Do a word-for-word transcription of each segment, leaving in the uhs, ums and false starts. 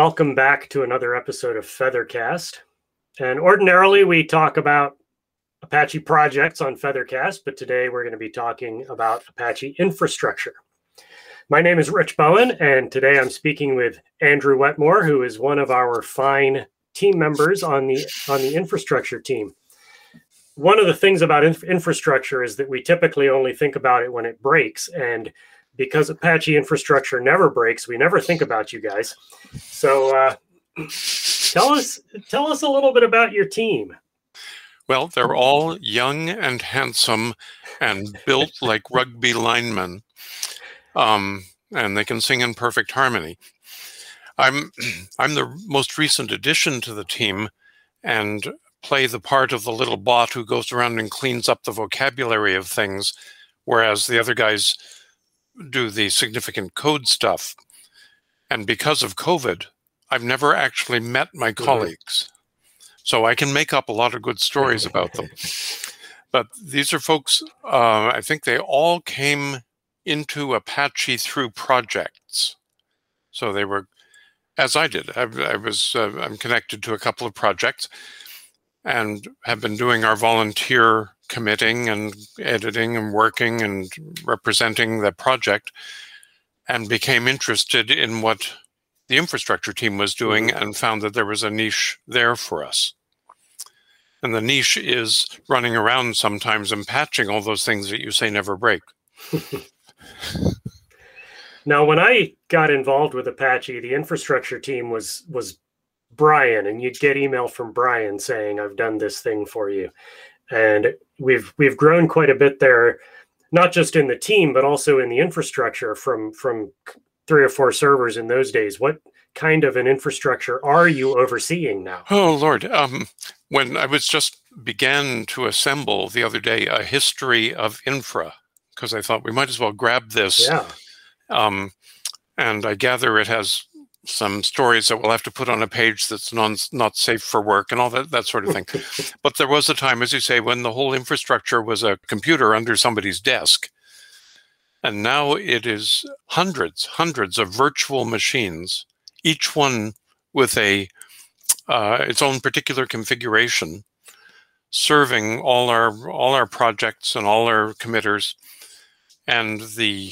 welcome back to another episode of Feathercast. And ordinarily we talk about Apache projects on Feathercast, but today we're going to be talking about Apache infrastructure. My name is Rich Bowen, and today I'm speaking with Andrew Wetmore, who is one of our fine team members on the on the infrastructure team. One of the things about inf- infrastructure is that we typically only think about it when it breaks, and because Apache infrastructure never breaks, we never think about you guys. So uh, tell us tell us a little bit about your team. Well, they're all young and handsome and built like rugby linemen, um, and they can sing in perfect harmony. I'm I'm the most recent addition to the team and play the part of the little bot who goes around and cleans up the vocabulary of things, whereas the other guys do the significant code stuff. And because of COVID, I've never actually met my colleagues. So I can make up a lot of good stories about them. But these are folks, uh, I think they all came into Apache through projects. So they were, as I did, I, I was, uh, I'm connected to a couple of projects and have been doing our volunteer committing and editing and working and representing the project, and became interested in what the infrastructure team was doing and found that there was a niche there for us. And the niche is running around sometimes and patching all those things that you say never break. Now, when I got involved with Apache, the infrastructure team was was Brian, and you'd get email from Brian saying, I've done this thing for you. And we've we've grown quite a bit there, not just in the team, but also in the infrastructure from, from three or four servers in those days. What kind of an infrastructure are you overseeing now? Oh, Lord. Um, when I was just began to assemble the other day a history of infra, because I thought we might as well grab this. Yeah. Um, and I gather it has some stories that we'll have to put on a page that's non, not safe for work and all that, that sort of thing. But there was a time, as you say, when the whole infrastructure was a computer under somebody's desk. And now it is hundreds, hundreds of virtual machines, each one with a uh, its own particular configuration, serving all our all our projects and all our committers, and the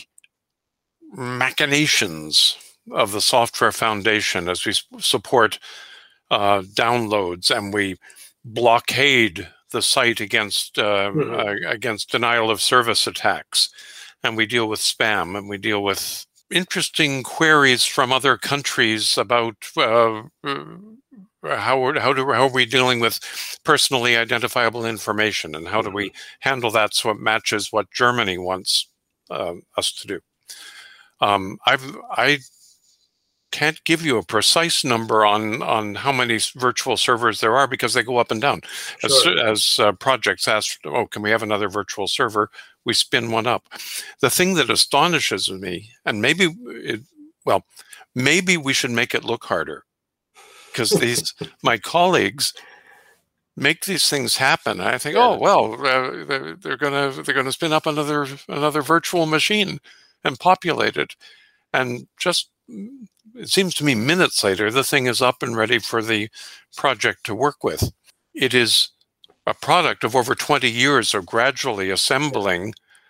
machinations of the software foundation as we support uh, downloads and we blockade the site against uh, mm-hmm. uh, against denial of service attacks, and we deal with spam, and we deal with interesting queries from other countries about uh, how how do how are we dealing with personally identifiable information, and how do we handle that so it matches what Germany wants uh, us to do. Um, I've I. can't give you a precise number on, on how many virtual servers there are because they go up and down. Sure. As, as uh, projects ask, oh, can we have another virtual server? We spin one up. The thing that astonishes me, and maybe, it, well, maybe we should make it look harder, because these my colleagues make these things happen. I think, yeah. oh well, uh, they're, they're gonna they're gonna spin up another another virtual machine and populate it, and just. It seems to me minutes later, the thing is up and ready for the project to work with. It is a product of over twenty years of gradually assembling,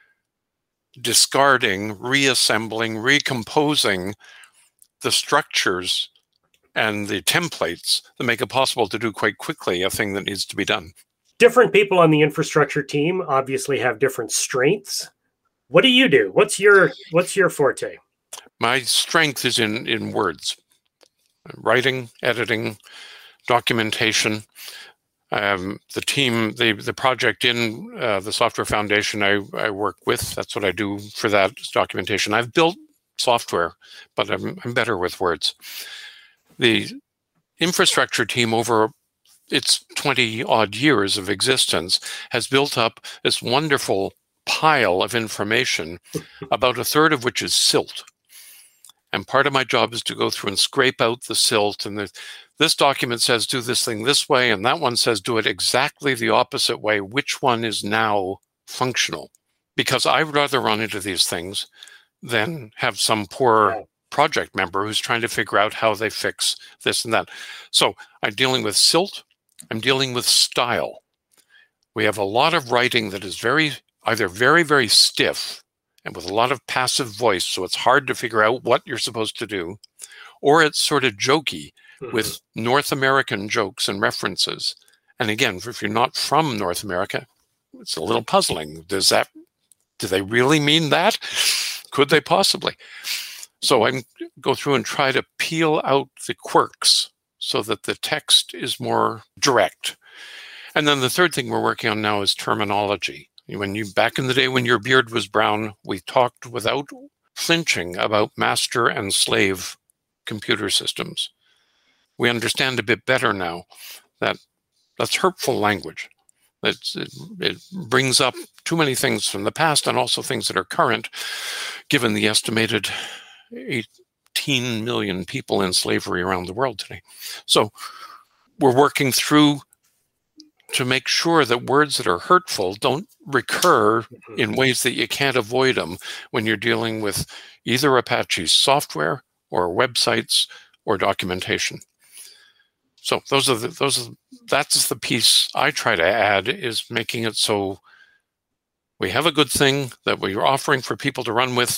discarding, reassembling, recomposing the structures and the templates that make it possible to do quite quickly a thing that needs to be done. Different people on the infrastructure team obviously have different strengths. What do you do? What's your what's your forte? My strength is in, in words, writing, editing, documentation. Um, the team, the, the project in uh, the Software Foundation I, I work with, that's what I do for that is documentation. I've built software, but I'm, I'm better with words. The infrastructure team over its twenty odd years of existence has built up this wonderful pile of information, about a third of which is silt. And part of my job is to go through and scrape out the silt. And the, this document says do this thing this way, and that one says do it exactly the opposite way. Which one is now functional? Because I'd rather run into these things than have some poor project member who's trying to figure out how they fix this and that. So I'm dealing with silt. I'm dealing with style. We have a lot of writing that is very, either very, very stiff and with a lot of passive voice, so it's hard to figure out what you're supposed to do, or it's sort of jokey mm-hmm. with North American jokes and references. And again, if you're not from North America, it's a little puzzling. Does that, do they really mean that? Could they possibly? So I go through and try to peel out the quirks so that the text is more direct. And then the third thing we're working on now is terminology. When you, back in the day when your beard was brown, we talked without flinching about master and slave computer systems. We understand a bit better now that that's hurtful language. It's, it, it brings up too many things from the past and also things that are current, given the estimated eighteen million people in slavery around the world today. So we're working through to make sure that words that are hurtful don't recur in ways that you can't avoid them when you're dealing with either Apache software or websites or documentation. So those are the, those are, that's the piece I try to add, is making it so we have a good thing that we're offering for people to run with.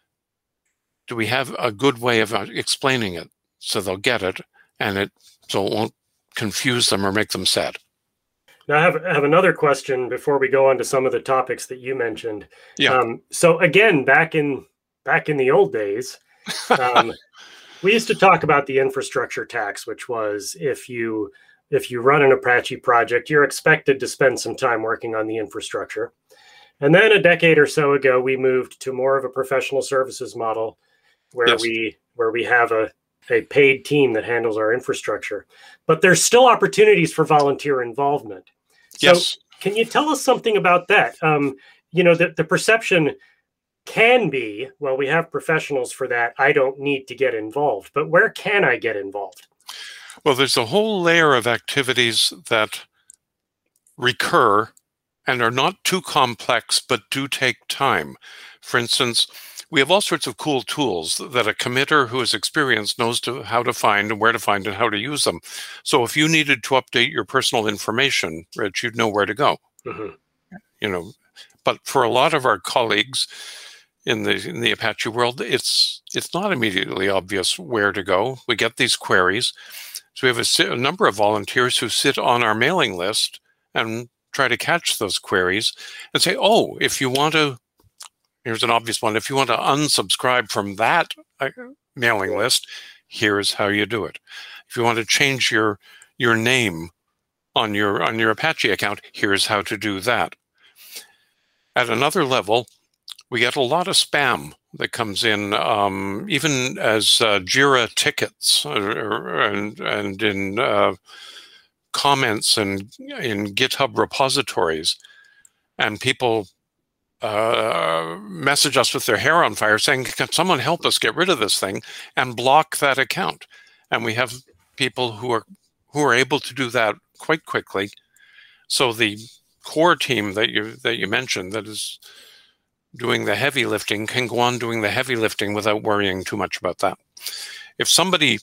Do we have a good way of explaining it so they'll get it, and it so it won't confuse them or make them sad? Now, I have, I have another question before we go on to some of the topics that you mentioned. Yeah. Um, so again, back in back in the old days, um, we used to talk about the infrastructure tax, which was if you if you run an Apache project, you're expected to spend some time working on the infrastructure. And then a decade or so ago, we moved to more of a professional services model, where yes. we where we have a a paid team that handles our infrastructure. But there's still opportunities for volunteer involvement. So yes. Can you tell us something about that? Um, you know, the, the perception can be, well, we have professionals for that. I don't need to get involved. But where can I get involved? Well, there's a whole layer of activities that recur and are not too complex, but do take time. For instance, we have all sorts of cool tools that a committer who is experienced knows to, how to find and where to find and how to use them. So if you needed to update your personal information, Rich, you'd know where to go. Mm-hmm. You know, but for a lot of our colleagues in the in the Apache world, it's it's not immediately obvious where to go. We get these queries. So we have a, a number of volunteers who sit on our mailing list and try to catch those queries and say, oh, if you want to, here's an obvious one. If you want to unsubscribe from that uh, mailing list, here's how you do it. If you want to change your your name on your on your Apache account, here's how to do that. At another level, we get a lot of spam that comes in, um, even as uh, Jira tickets uh, and and in uh, comments and in GitHub repositories, and people Uh, message us with their hair on fire saying, can someone help us get rid of this thing, and block that account. And we have people who are who are able to do that quite quickly. So the core team that you that you mentioned that is doing the heavy lifting can go on doing the heavy lifting without worrying too much about that. If somebody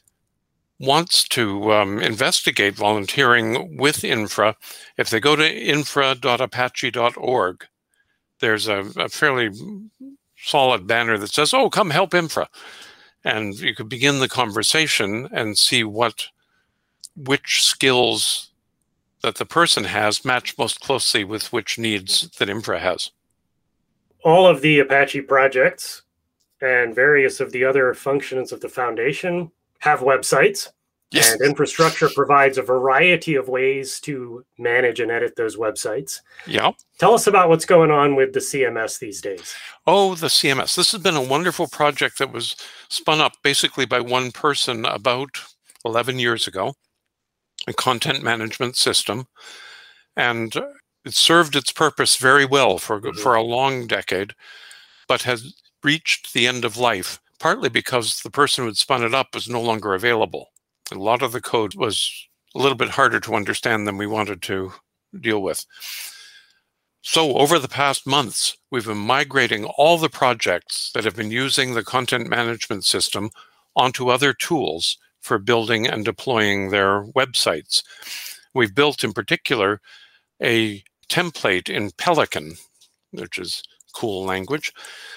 wants to um, investigate volunteering with Infra, if they go to infra dot apache dot org, there's a, a fairly solid banner that says, oh, come help Infra. And you could begin the conversation and see what, which skills that the person has match most closely with which needs that Infra has. All of the Apache projects and various of the other functions of the foundation have websites. Yes. And infrastructure provides a variety of ways to manage and edit those websites. Yeah. Tell us about what's going on with the C M S these days. Oh, the C M S. This has been a wonderful project that was spun up basically by one person about eleven years ago, a content management system. And it served its purpose very well for, mm-hmm. for a long decade, but has reached the end of life, partly because the person who had spun it up was no longer available. A lot of the code was a little bit harder to understand than we wanted to deal with. So over the past months, we've been migrating all the projects that have been using the content management system onto other tools for building and deploying their websites. We've built, in particular, a template in Pelican, which is cool language.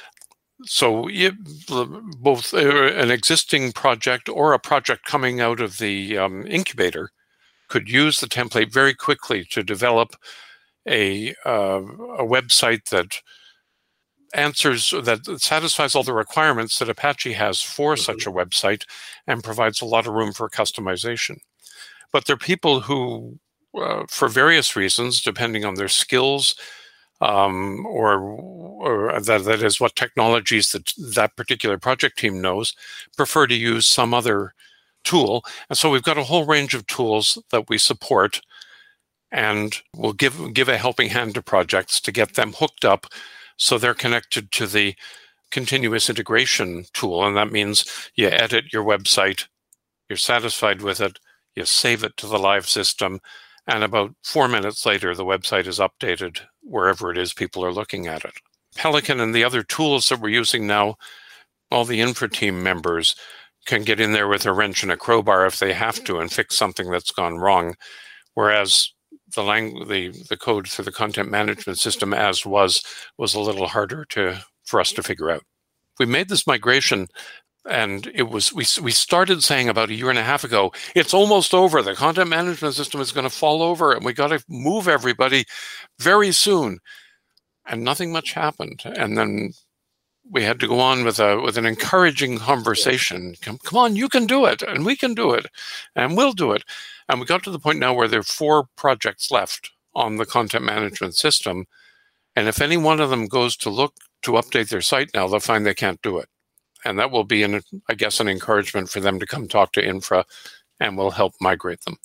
So you, both an existing project or a project coming out of the um, incubator could use the template very quickly to develop a, uh, a website that answers, that satisfies all the requirements that Apache has for mm-hmm. such a website and provides a lot of room for customization. But there are people who, uh, for various reasons, depending on their skills, um, or, or that, that is what technologies that that particular project team knows, prefer to use some other tool. And so we've got a whole range of tools that we support, and we'll give, give a helping hand to projects to get them hooked up so they're connected to the continuous integration tool. And that means you edit your website, you're satisfied with it, you save it to the live system, and about four minutes later, the website is updated wherever it is people are looking at it. Pelican and the other tools that we're using now, all the infra team members can get in there with a wrench and a crowbar if they have to and fix something that's gone wrong. Whereas the lang the, the code for the content management system as was, was a little harder to for us to figure out. We made this migration, and it was we, we started saying about a year and a half ago, it's almost over. The content management system is going to fall over, and we got to move everybody very soon. And nothing much happened. And then we had to go on with a with an encouraging conversation. Come, come on, you can do it, and we can do it, and we'll do it. And we got to the point now where there are four projects left on the content management system. And if any one of them goes to look to update their site now, they'll find they can't do it. And that will be, an, I guess, an encouragement for them to come talk to Infra, and we'll help migrate them.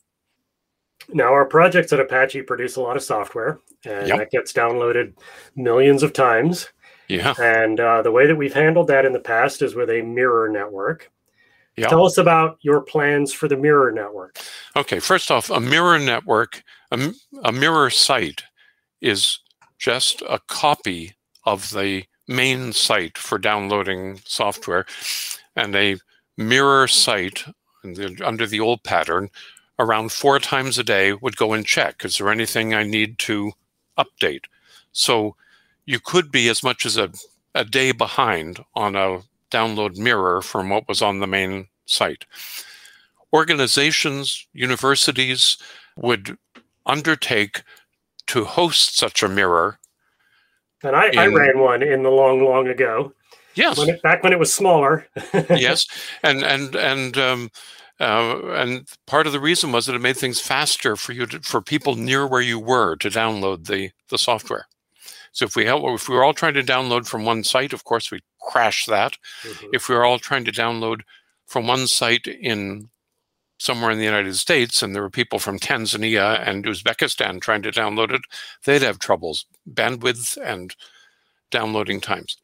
Now, our projects at Apache produce a lot of software, and yep. that gets downloaded millions of times. Yeah. And uh, the way that we've handled that in the past is with a mirror network. Yep. Tell us about your plans for the mirror network. Okay, first off, a mirror network, a, a mirror site is just a copy of the main site for downloading software, and a mirror site under the old pattern around four times a day would go and check, is there anything I need to update? So you could be as much as a, a day behind on a download mirror from what was on the main site. Organizations, universities would undertake to host such a mirror. And I, in, I ran one in the long, long ago. Yes. When it, back when it was smaller. Yes. And, and, and, um, uh, and part of the reason was that it made things faster for you to, for people near where you were to download the, the software. So if we, if we were all trying to download from one site, of course, we'd crash that. Mm-hmm. If we were all trying to download from one site in somewhere in the United States, and there were people from Tanzania and Uzbekistan trying to download it, they'd have troubles, bandwidth and downloading times.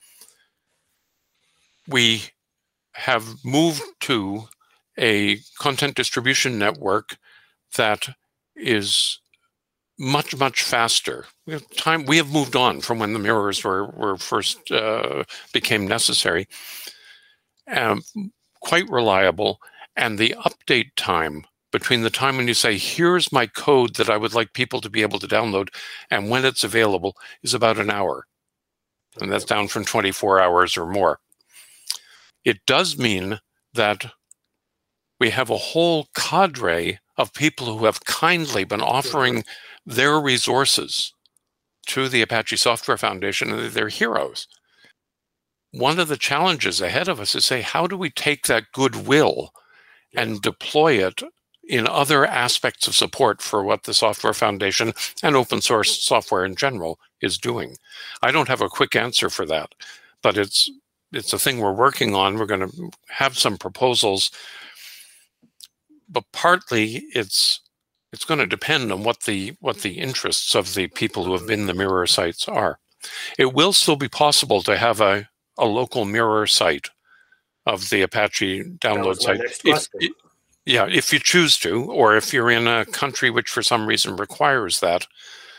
We have moved to a content distribution network that is much, much faster. We have time. We have moved on from when the mirrors were, were first uh, became necessary. Um, quite reliable. And the update time between the time when you say, here's my code that I would like people to be able to download, and when it's available is about an hour. And that's down from twenty-four hours or more. It does mean that we have a whole cadre of people who have kindly been offering their resources to the Apache Software Foundation, and they're heroes. One of the challenges ahead of us is say, how do we take that goodwill and deploy it in other aspects of support for what the Software Foundation and open source software in general is doing? I don't have a quick answer for that, but it's it's a thing we're working on. We're going to have some proposals, but partly it's it's going to depend on what the what the interests of the people who have been the mirror sites are. It will still be possible to have a, a local mirror site of the Apache download site. If, yeah, if you choose to, or if you're in a country which for some reason requires that.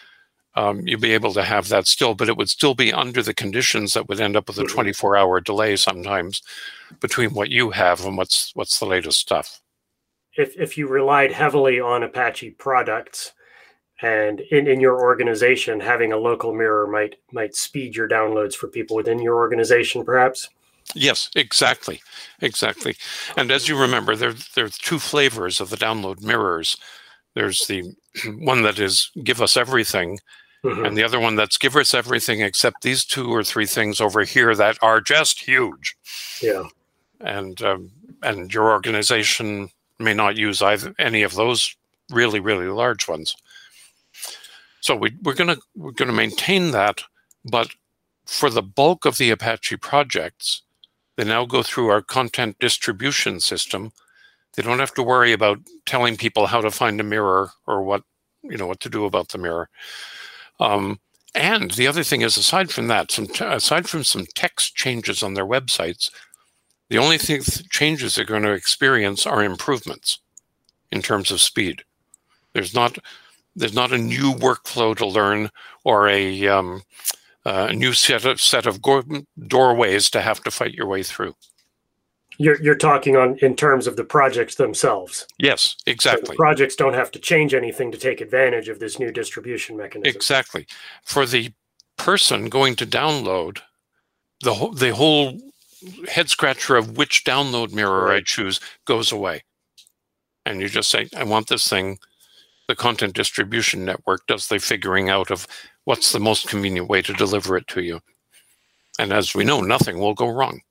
um, you'd be able to have that still, but it would still be under the conditions that would end up with a twenty-four hour delay sometimes between what you have and what's what's the latest stuff. If if you relied heavily on Apache products, and in, in your organization, having a local mirror might might speed your downloads for people within your organization, perhaps? Yes, exactly. Exactly. And as you remember, there, there are two flavors of the download mirrors. There's the one that is give us everything, mm-hmm. and the other one that's give us everything except these two or three things over here that are just huge. Yeah. And um, and your organization may not use either any of those really, really large ones. So we, we're gonna we're gonna maintain that, but for the bulk of the Apache projects, they now go through our content distribution system. They don't have to worry about telling people how to find a mirror or what you know what to do about the mirror. Um, and the other thing is, aside from that, some aside from some text changes on their websites, the only thing changes they're going to experience are improvements in terms of speed. There's not there's not a new workflow to learn or a um, uh, new set of set of go- doorways to have to fight your way through. You're you're talking on in terms of the projects themselves. Yes, exactly. So the projects don't have to change anything to take advantage of this new distribution mechanism. Exactly. For the person going to download, the whole the whole head scratcher of which download mirror right. I choose goes away, and you just say, "I want this thing." The content distribution network does the figuring out of what's the most convenient way to deliver it to you. And as we know, nothing will go wrong.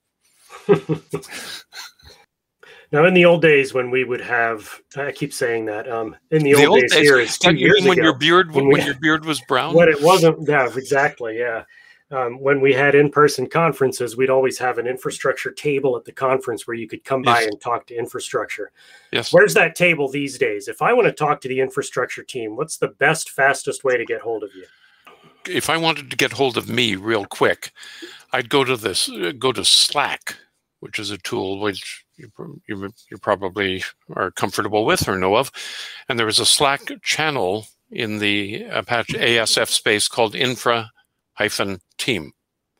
Now, in the old days when we would have, I keep saying that, um, in the, the old, old days, days here, it's two years when ago, your beard when, when, we, your beard was brown? When it wasn't, yeah, exactly, yeah. Um, when we had in-person conferences, we'd always have an infrastructure table at the conference where you could come by yes. and talk to infrastructure. Yes. Where's that table these days? If I want to talk to the infrastructure team, what's the best, fastest way to get hold of you? If I wanted to get hold of me real quick, I'd go to this, uh, go to Slack, which is a tool which you, you, you probably are comfortable with or know of. And there is a Slack channel in the Apache A S F space called Infra hyphen team.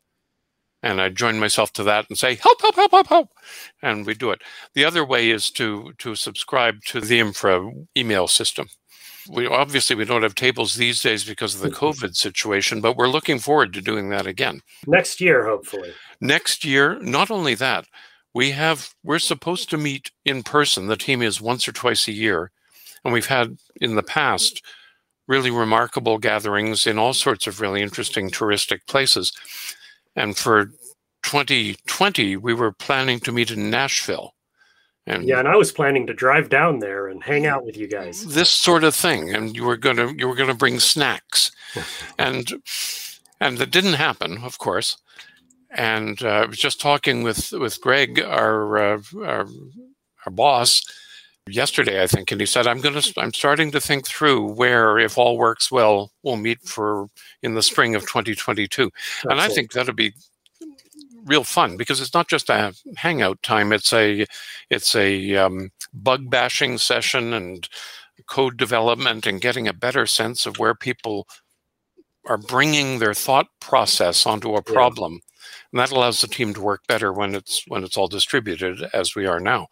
And I join myself to that and say, help, help, help, help, help. And we do it. The other way is to, to subscribe to the Infra email system. We obviously, we don't have tables these days because of the COVID situation, but we're looking forward to doing that again. Next year, hopefully. Next year, not only that, we have, we're supposed to meet in person. The team is once or twice a year. And we've had in the past really remarkable gatherings in all sorts of really interesting touristic places. And for twenty twenty, we were planning to meet in Nashville. And yeah, and I was planning to drive down there and hang out with you guys. This sort of thing, and you were gonna you were gonna bring snacks, and and that didn't happen, of course. And uh, I was just talking with with Greg, our uh, our, our boss, yesterday, I think, and he said, I'm going to, I'm starting to think through where, if all works well, we'll meet for in the spring of twenty twenty-two. That's and I it. think that'll be real fun because it's not just a hangout time. It's a, it's a um, bug bashing session and code development and getting a better sense of where people are bringing their thought process onto a problem. Yeah. And that allows the team to work better when it's, when it's all distributed as we are now.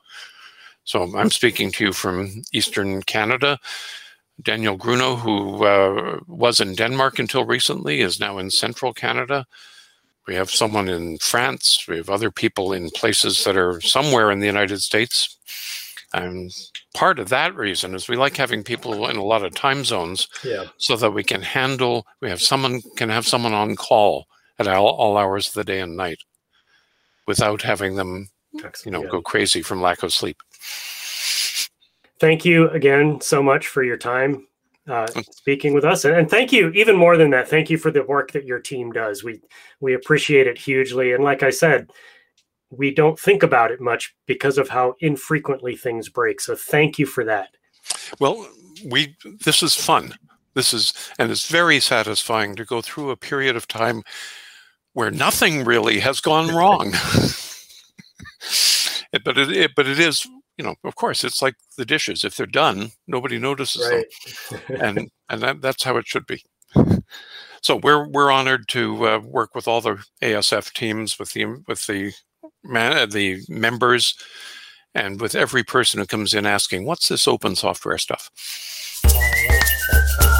So I'm speaking to you from Eastern Canada. Daniel Gruno, who uh, was in Denmark until recently, is now in Central Canada. We have someone in France. We have other people in places that are somewhere in the United States. And part of that reason is we like having people in a lot of time zones yeah. so that we can handle, we have someone, can have someone on call at all, all hours of the day and night without having them you know, yeah. go crazy from lack of sleep. Thank you again so much for your time uh, speaking with us. And thank you, even more than that, thank you for the work that your team does. We we appreciate it hugely. And like I said, we don't think about it much because of how infrequently things break. So thank you for that. Well, we this is fun. This is, and it's very satisfying to go through a period of time where nothing really has gone wrong. But it, it, but it is, you know, of course, it's like the dishes. If they're done, nobody notices right. them, and and that, that's how it should be. So we're we're honored to uh, work with all the A S F teams, with the with the man, the members, and with every person who comes in asking, "What's this open software stuff?"